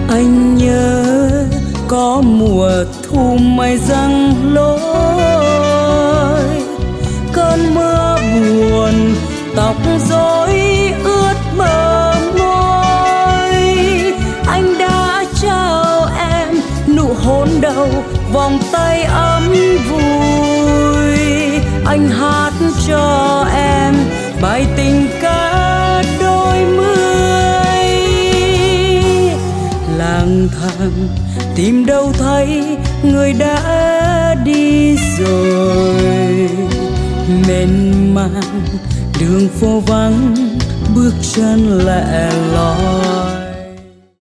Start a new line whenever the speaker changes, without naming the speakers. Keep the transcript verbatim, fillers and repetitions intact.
Anh nhớ có mùa thu mây giăng lối, cơn mưa buồn tóc rối ướt bờ môi. Anh đã trao em nụ hôn đầu, vòng tay ấm vui. Anh hát cho em bài tình ca đôi mươi. Lang thang tìm đâu thấy người đã đi rồi, mênh mang đường phố vắng bước chân lẻ loi.